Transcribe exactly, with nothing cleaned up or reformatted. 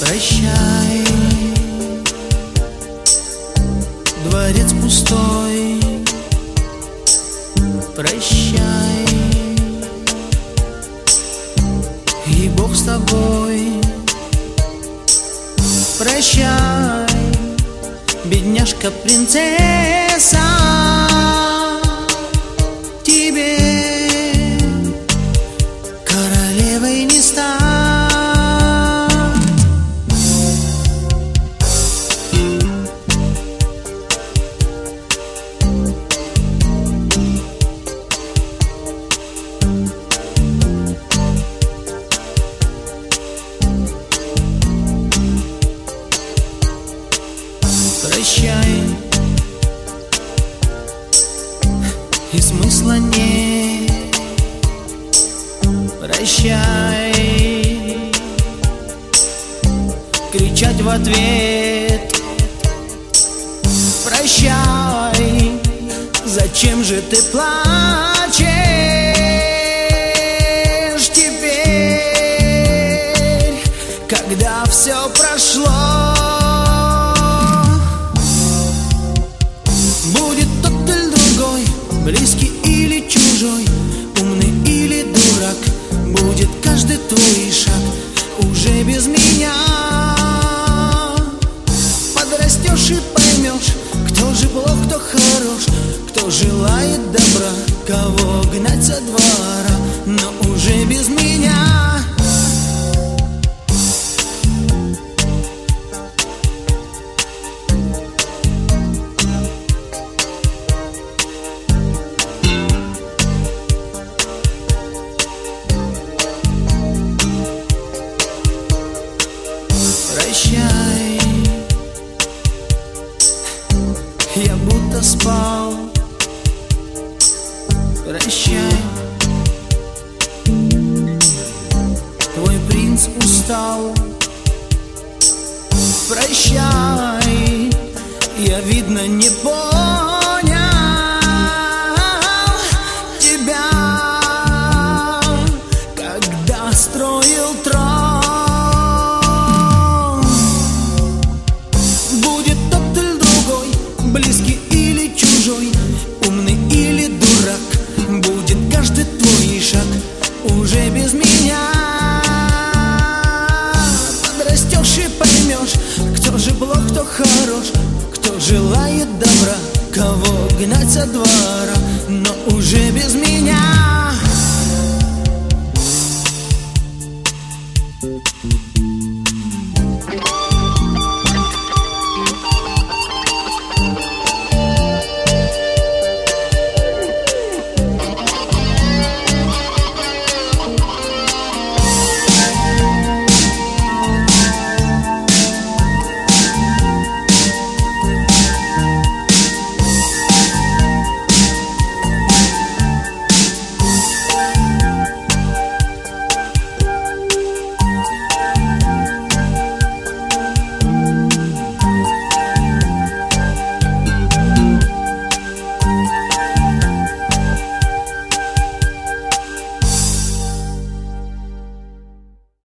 Прощай, дворец пустой. Прощай, и Бог с тобой. Прощай, бедняжка принцесса, тебе королевой не стать. Прощай, и смысла нет. Прощай, кричать в ответ. Прощай, зачем же ты плачешь теперь, когда все прошло? Будет тот или другой, близкий или чужой, умный или дурак, будет каждый твой шаг уже без меня. Подрастешь и поймешь, кто же плох, кто хорош, кто желает добра, кого гнать со двора, но уже без меня. Прощай, я будто спал. Прощай, твой принц устал. Прощай, я, видно, не понял тебя, когда строил трон. Близкий или чужой, умный или дурак, будет каждый твой шаг уже без меня. Подрастешь и поймешь, кто же плох, кто хорош, кто желает добра, кого гнать со двора.